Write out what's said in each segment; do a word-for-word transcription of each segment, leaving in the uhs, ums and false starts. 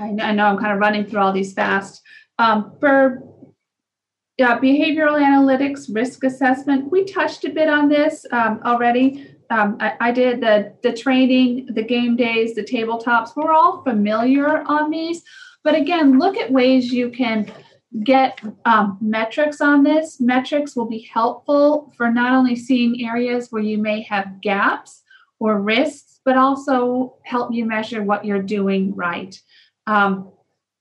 I know, I know I'm kind of running through all these fast. Um, for uh, behavioral analytics, risk assessment, we touched a bit on this um, already. Um, I, I did the, the training, the game days, the tabletops. We're all familiar on these. But again, look at ways you can get um, metrics on this. Metrics will be helpful for not only seeing areas where you may have gaps or risks, but also help you measure what you're doing right. Um,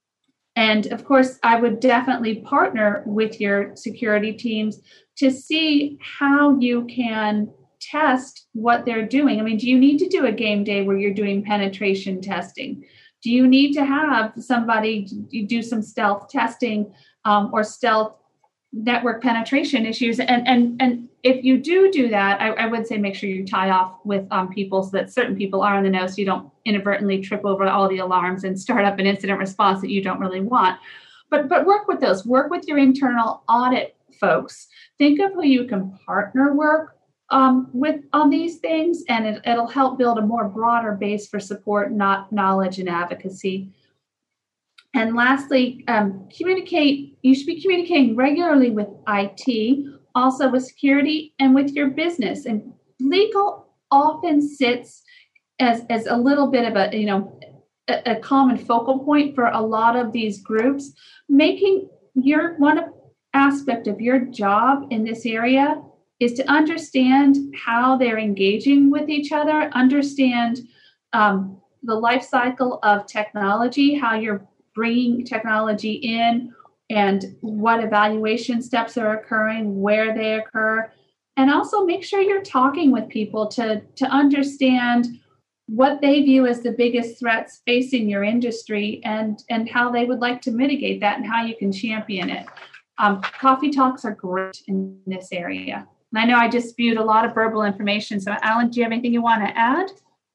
and of course, I would definitely partner with your security teams to see how you can test what they're doing. I mean, do you need to do a game day where you're doing penetration testing? Do you need to have somebody do some stealth testing um, or stealth network penetration issues? And and and if you do do that, I, I would say make sure you tie off with um, people so that certain people are in the know, so you don't inadvertently trip over all the alarms and start up an incident response that you don't really want. But but work with those. Work with your internal audit folks. Think of who you can partner work um, with on these things, and it, it'll help build a more broader base for support, not knowledge and advocacy. And lastly, um, communicate. You should be communicating regularly with I T, also with security, and with your business. And legal often sits as, as a little bit of a, you know, a, a common focal point for a lot of these groups. Making your one aspect of your job in this area is to understand how they're engaging with each other, understand um, the life cycle of technology, how you're bringing technology in, and what evaluation steps are occurring, where they occur, and also make sure you're talking with people to, to understand what they view as the biggest threats facing your industry and, and how they would like to mitigate that and how you can champion it. Um, coffee talks are great in this area. And I know I just spewed a lot of verbal information. So Alan, do you have anything you want to add?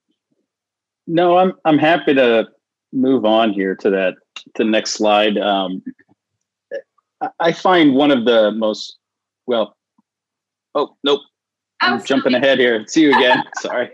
No, I'm I'm happy to move on here to that to the next slide. Um, I find one of the most, well, oh, nope. I'm oh, jumping ahead here. See you again. Sorry.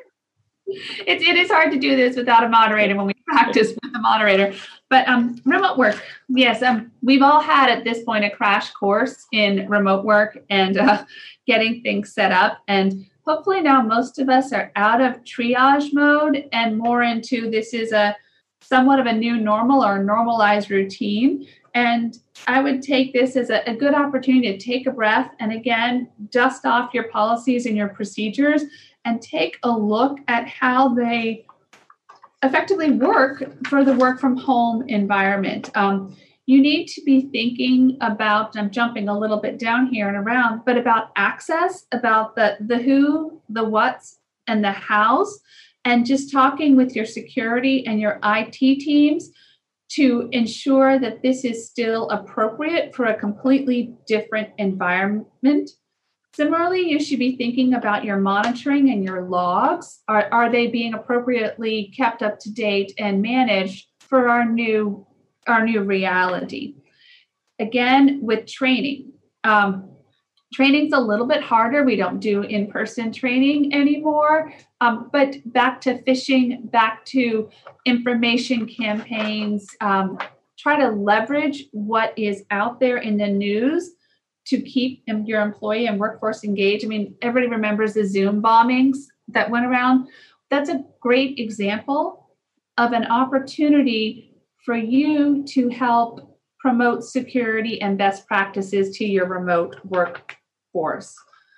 It, it is hard to do this without a moderator when we practice with the moderator. But um, remote work, yes, um, we've all had at this point a crash course in remote work and uh, getting things set up. And hopefully now most of us are out of triage mode and more into this is a somewhat of a new normal or normalized routine. And I would take this as a, a good opportunity to take a breath and again, dust off your policies and your procedures and take a look at how they effectively work for the work from home environment. Um, you need to be thinking about, I'm jumping a little bit down here and around, but about access, about the, the who, the what's, and the hows, and just talking with your security and your I T teams to ensure that this is still appropriate for a completely different environment. Similarly, you should be thinking about your monitoring and your logs. Are, are they being appropriately kept up to date and managed for our new, our new reality? Again, with training. Um, training's a little bit harder. We don't do in-person training anymore. Um, but back to phishing, back to information campaigns, um, try to leverage what is out there in the news to keep your employee and workforce engaged. I mean, everybody remembers the Zoom bombings that went around. That's a great example of an opportunity for you to help promote security and best practices to your remote workforce.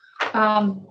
Um,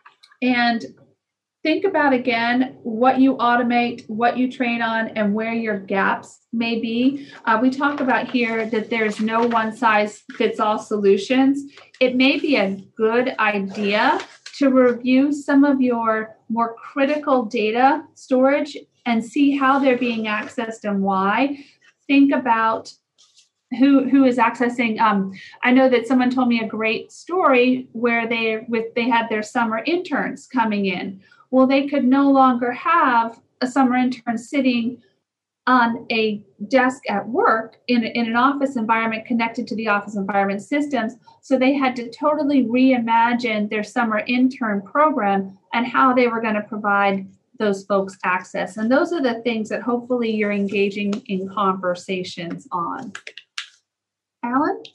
and think about, again, what you automate, what you train on, and where your gaps may be. Uh, we talk about here that there's no one-size-fits-all solutions. It may be a good idea to review some of your more critical data storage and see how they're being accessed and why. Think about who who is accessing. Um, I know that someone told me a great story where they with they had their summer interns coming in. Well, they could no longer have a summer intern sitting on a desk at work in, in an office environment connected to the office environment systems. So they had to totally reimagine their summer intern program and how they were going to provide those folks access. And those are the things that hopefully you're engaging in conversations on. Alan?